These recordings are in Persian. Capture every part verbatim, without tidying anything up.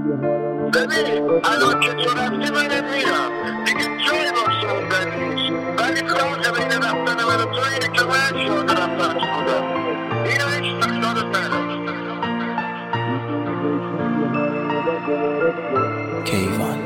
ببین الان که تو رفتی منم میرم دیگه جای واسه موندن نیست، ولی فرق بین رفتن من و تو اینه که من شاهد رفتن تو بودم. اینو هیچ تکرارت نداشت. کیوان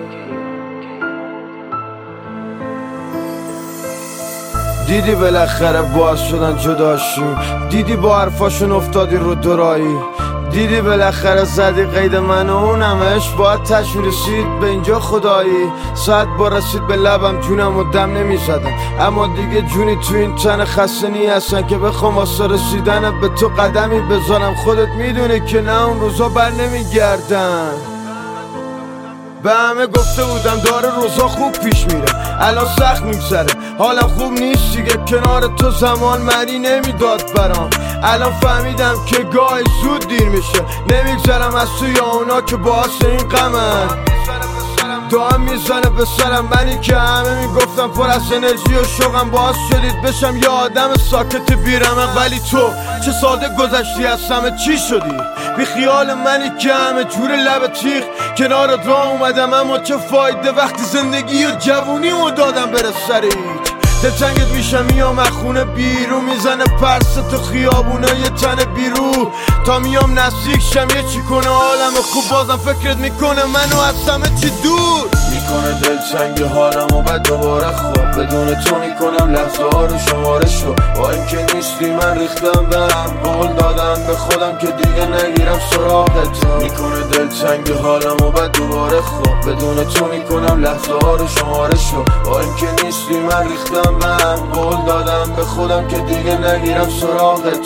دیدی بالاخره باز شدن جداشیم، دیدی با حرفاشون افتادی رو درایی، دیدی بالاخره زدی قید من و اونم عشق باید تشویر رسید به اینجا خدایی. ساعت با رسید به لبم جونم و دم نمی زدم، اما دیگه جونی تو این تن خسته نی هستن که بخوام واسه رسیدن به تو قدمی بذارم. خودت میدونی که نه اون روزا بر نمی گردن. به همه گفته بودم داره روزا خوب پیش میره، الان سخت میگذره حالم خوب نیست دیگه، کنار تو زمان مری نمیداد برام. الان فهمیدم که گاهی زود دیر میشه، نمیگذرم از تو یا اونا که باعث این غمن. دام میزنه به سرم، منی که همه میگفتم پر از انرژی و شوقم باعث شدید بشم یه آدم ساکت بیرمق. ولی تو چه ساده گذشتی از همه چی شدی، بی خیال منی که همه جور لب تیغ کنارت راه اومدم، اما چه فایده وقتی زندگی و جوونی و دادم بره سر هیچ. دلتنگت میشم میام از خونه بیرون، میزنه پرس تو خیابونه یه تن بیرو، تا میام نزدیک شم یه چی کنه حالم خوب بازم فکرت میکنه منو از همه چی دور میکنه. دلتنگ حالم و بعد دوباره خواب بدون تو میکنم لحظه ها رو شماره شو، با اینکه نیستی من ریختم به هم، قول دادم به خودم که دیگه نگیرم سراغت. میکنه دلتنگ حالم و بعد دوباره خواب بدون تو میکنم لحظه ها رو شماره شو، با اینکه نیستی من ریختم من، قول دادم به خودم که دیگه نگیرم سراغت.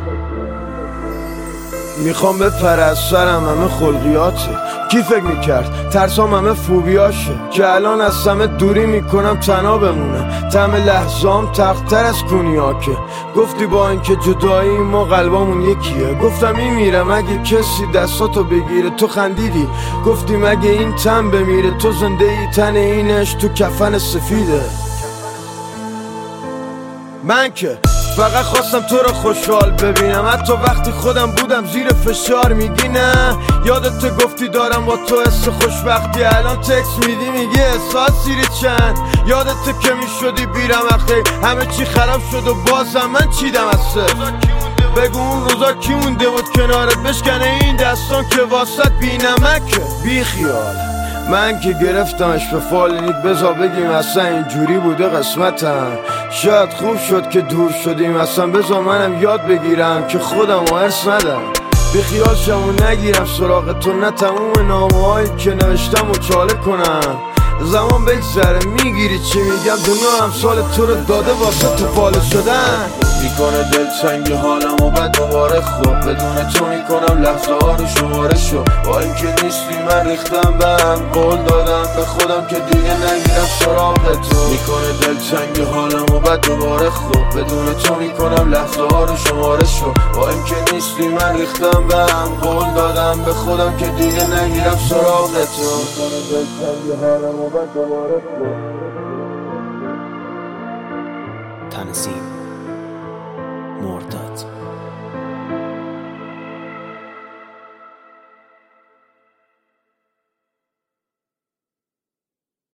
میخوام بپره از سرم همه خلقیاته، کی فکر میکرد ترسام همه فوبیاشه، که الان از همه دوری میکنم تنها بمونه. طعم لحظام تختر از کنیاکه، گفتی با اینکه جدایی ما قلبامون یکیه، گفتم این میرم اگه کسی دستاتو بگیره، تو خندیدی گفتی مگه این تن بمیره، تو زنده ای تن اینش تو کفن سفیده. من که فقط خواستم تو رو خوشحال ببینم، حتی وقتی خودم بودم زیر فشار. میگی نه یادت گفتی دارم با تو حس خوشبختی، الان تکس میدی میگی احساس سیری چند، یادت که میشدی بیرم اخی همه چی خراب شد و بازم من چیدم از سر. بگو اون روزا کی مونده بود کنارت بشکنه این دستان که واسط بی نمکه. بی خیال من که گرفتمش به فالینید، بذار بگیم اصلا اینجوری بوده قسمتم، شاید خوب شد که دور شدیم اصلا، بذار منم یاد بگیرم که خودم و حرص ندم، بی خیال شم و نگیرم سراغ تو، نه تموم نامه هایی که نوشتم و چاله کنم. زمان بگذره میگیری چی میگم، دنیا امثال تو رو داده واسه تو پاله شدن. میکنه دلتنگ حالم و بعد دوباره خواب بدون تو میکنم لحظه ها رو شماره شو، با اینکه نیستی من ریختم به هم، قول دادم به خودم که دیگه نگیرم سراغ تو. میکنه دلتنگ حالم و بعد دوباره خواب بدون تو میکنم لحظه ها رو شماره شو، با اینکه نیستی من ریختم به هم، قول دادم به خودم که دیگه نگیرم سراغ تو. میکنه دلتنگ حالم و بعد دوباره خواب. تنظیم مرداد.